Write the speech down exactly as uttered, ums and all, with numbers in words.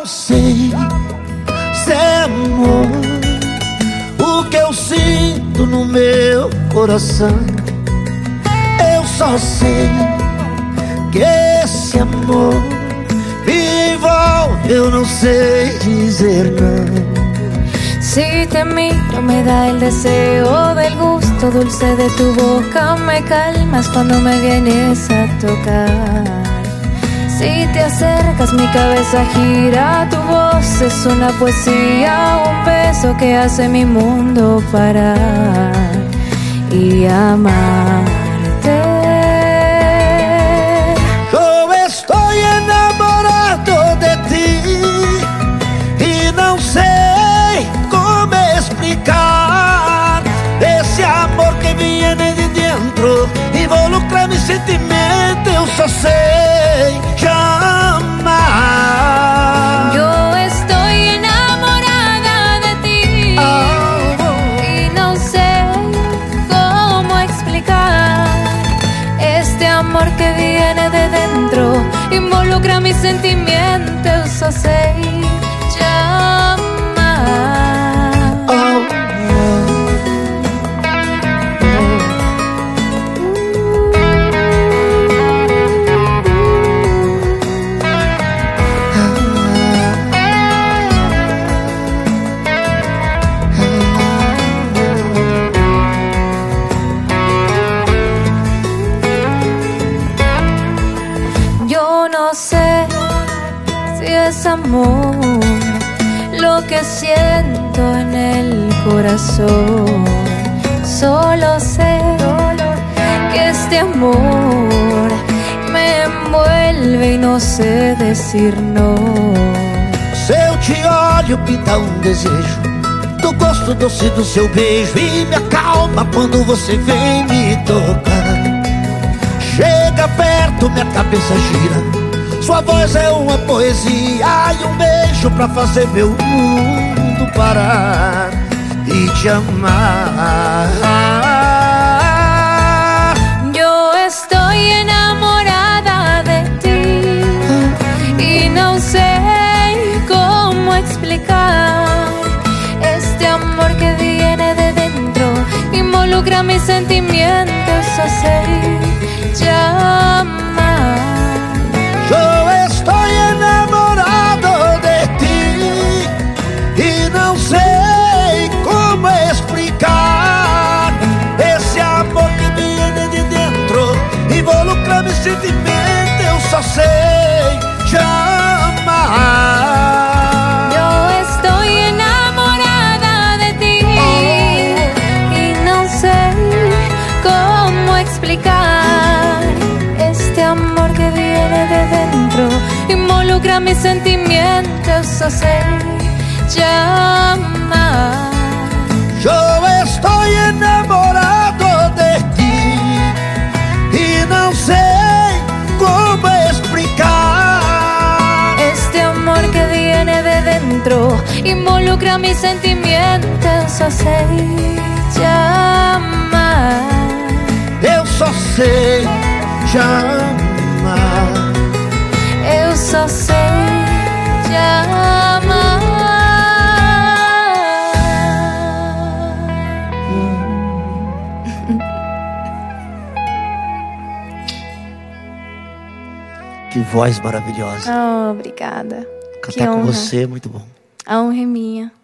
sei se é amor o que eu sinto no meu coração. Eu só sei que esse amor me envolve, eu não sei dizer não. Si te miro me da el deseo del gusto dulce de tu boca. Me calmas cuando me vienes a tocar. Si te acercas mi cabeza gira. Tu voz es una poesía, un beso que hace mi mundo parar y amarte. Eu estou enamorado de ti e não sei como explicar esse amor que viene de dentro, involucra mi sentimento, eu só sei te amar. Yo estoy enamorada de ti Oh, y no sé cómo explicar este amor que viene de dentro, involucra mis sentimientos, só sei te amar. oh, oh, Yo no sé si es amor lo que siento en el corazón. Solo sé que este amor me envuelve y no sé decir no. Se eu te olho, pinta um desejo do gosto doce do seu beijo e me acalma quando você vem me tocar. Chega perto, minha cabeça gira, sua voz é uma poesia e um beijo pra fazer meu mundo parar e te amar. Yo estoy enamorada de ti y no sé cómo explicar este amor que viene de dentro, involucra mis sentimientos, só sei te amar. Eu estou enamorado de ti e não sei como explicar esse amor que viene de dentro, involucra meu sentimento, eu só sei te amar. Yo estoy enamorada de ti y no sé cómo explicar este amor que viene de dentro, involucra mis sentimientos, só sei te amar. Eu estou enamorado de ti e não sei como explicar Este amor que viene de dentro, involucra mis sentimientos, só sei te amar. Eu só sei te amar. Eu só sei te amar. Que voz maravilhosa. Oh, obrigada. Que Cantar com honra. você é muito bom. A honra é minha.